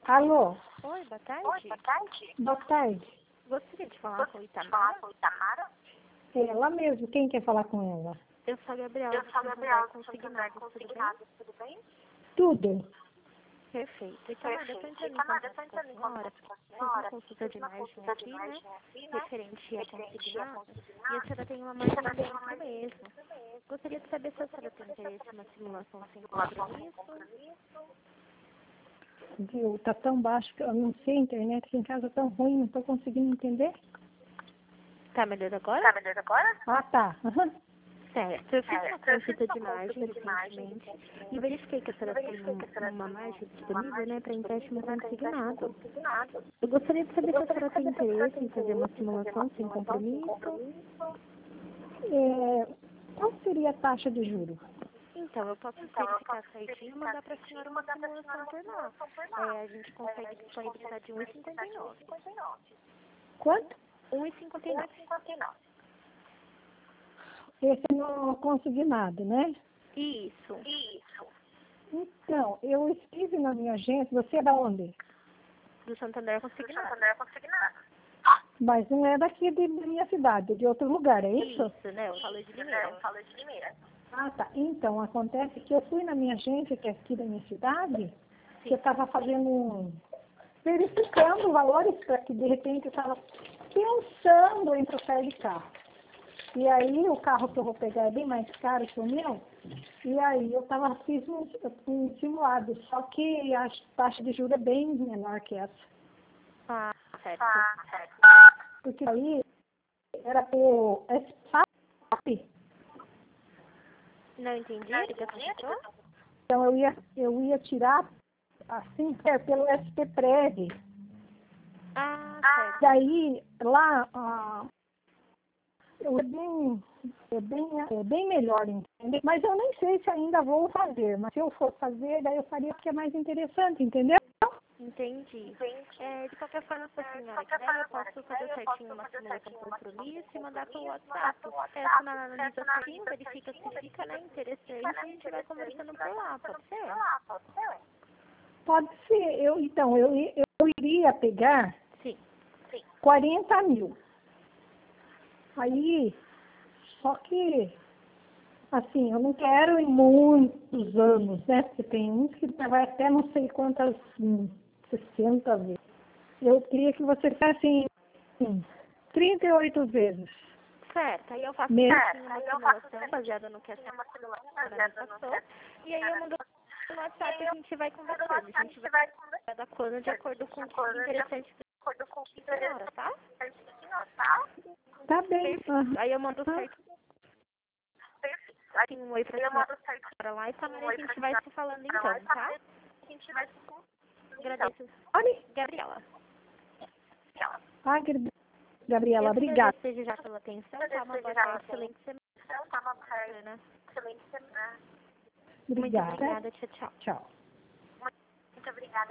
Alô? Oi, boa tarde. Boa tarde. Gostaria de falar com o Itamara? É ela mesmo. Quem quer falar com ela? Eu sou a Gabriela, do Santander Consignados, tudo bem? Tudo. Perfeito. Itamara, eu estou entrando em contato com a senhora, fiz uma consulta de imagem aqui, né, referente a consignados, e a senhora tem uma margem dentro mesmo. Gostaria de saber se a senhora tem interesse em uma simulação sem compromisso. Viu? Tá tão baixo que eu não sei, a internet aqui em casa é tão ruim, não estou conseguindo entender. Tá melhor agora? Ah, tá. Aham. Certo, eu fiz uma consulta de imagem recentemente e verifiquei que a senhora tem uma margem disponível, né, para empréstimo consignado. Eu gostaria de saber se a senhora tem interesse em fazer uma simulação sem compromisso. Qual seria a taxa de juros? Então, eu posso verificar certinho e mandar para a senhora uma simulação por lá. A gente consegue disponibilizar de 1,59. Quanto? 1,59. Esse não consegui nada, né? Isso. Então, eu estive na minha agência, você é da onde? Do Santander Consignado. Mas não é daqui da minha cidade, é de outro lugar, é isso? Isso, né? Eu falo de Limeira. Ah, tá. Então, acontece que eu fui na minha agência, que é aqui da minha cidade, que eu estava verificando valores para que, de repente, eu estava pensando em trocar de carro. E aí, o carro que eu vou pegar é bem mais caro que o meu, e aí eu fiz um simulado, só que a taxa de juros é bem menor que essa. Ah, certo. Porque aí era o SPAP. Não entendi o que você falou? Então eu ia tirar assim pelo SPPrev. Ah, certo. Daí lá é bem melhor, entendeu? Mas eu nem sei se ainda vou fazer. Mas se eu for fazer, daí eu faria porque é mais interessante, entendeu? Entendi. De qualquer forma, se a senhora quiser, eu posso fazer certinho uma simulação com compromisso e mandar pelo WhatsApp. A senhora analisa certinho, verifica se fica, né, interessante e a gente vai conversando por lá, pode ser? Pode ser. Eu iria pegar Sim. 40 mil. Aí, só que, assim, eu não quero em muitos anos, né? Porque tem uns que vai até não sei quantas, 60 vezes. Eu queria que você fizesse em 38 vezes. Certo, aí eu faço Mesmo. certinho uma simulação baseada no que a senhora me passou. E aí eu mando no WhatsApp e a gente vai conversando. A gente vai adequando de acordo com o que é interessante para a senhora, tá? Tá bem. Perfeito. Aí eu mando certo. Tem um oi pra senhora lá e também a gente vai se falando então, tá? Agradeço. Gabriela. Ah, Gabriela, Eu obrigada. desejo já pela atenção, tá? Uma boa tarde, excelente semana. Muito Obrigada. obrigada, tchau, tchau. Tchau.